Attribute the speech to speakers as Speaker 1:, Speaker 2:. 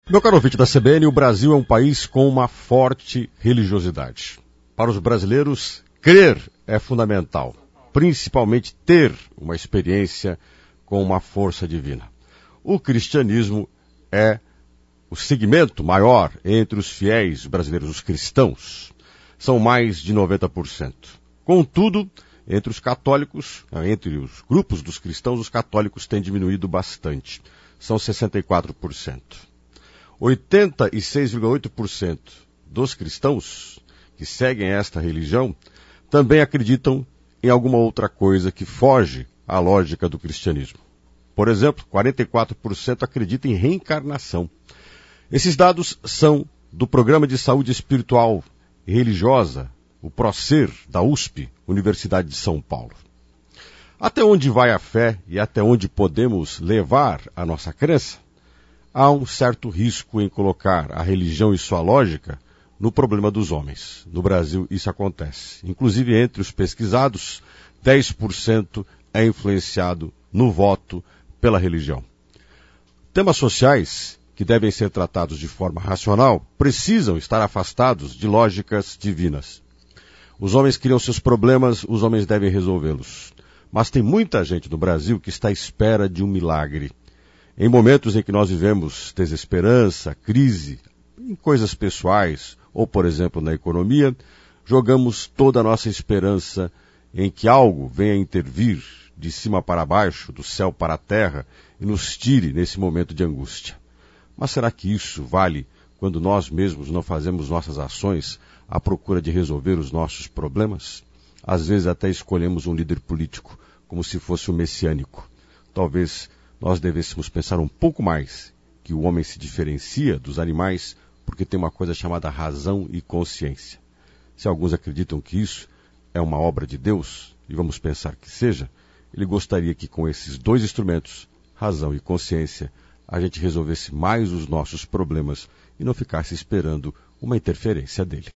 Speaker 1: Meu caro ouvinte da CBN, o Brasil é um país com uma forte religiosidade. Para os brasileiros, crer é fundamental, principalmente ter uma experiência com uma força divina. O cristianismo é o segmento maior entre os fiéis brasileiros, os cristãos. São mais de 90%. Contudo, entre os católicos, entre os grupos dos cristãos, os católicos têm diminuído bastante. São 64%. 86,8% dos cristãos que seguem esta religião também acreditam em alguma outra coisa que foge à lógica do cristianismo. Por exemplo, 44% acreditam em reencarnação. Esses dados são do Programa de Saúde Espiritual e Religiosa, o PROSER, da USP, Universidade de São Paulo. Até onde vai a fé e até onde podemos levar a nossa crença? Há um certo risco em colocar a religião e sua lógica no problema dos homens. No Brasil isso acontece. Inclusive entre os pesquisados, 10% é influenciado no voto pela religião. Temas sociais que devem ser tratados de forma racional precisam estar afastados de lógicas divinas. Os homens criam seus problemas, os homens devem resolvê-los. Mas tem muita gente no Brasil que está à espera de um milagre. Em momentos em que nós vivemos desesperança, crise, em coisas pessoais, ou, por exemplo, na economia, jogamos toda a nossa esperança em que algo venha intervir de cima para baixo, do céu para a terra, e nos tire nesse momento de angústia. Mas será que isso vale quando nós mesmos não fazemos nossas ações à procura de resolver os nossos problemas? Às vezes até escolhemos um líder político como se fosse o messiânico. Talvez nós devêssemos pensar um pouco mais que o homem se diferencia dos animais porque tem uma coisa chamada razão e consciência. Se alguns acreditam que isso é uma obra de Deus, e vamos pensar que seja, ele gostaria que com esses dois instrumentos, razão e consciência, a gente resolvesse mais os nossos problemas e não ficasse esperando uma interferência dele.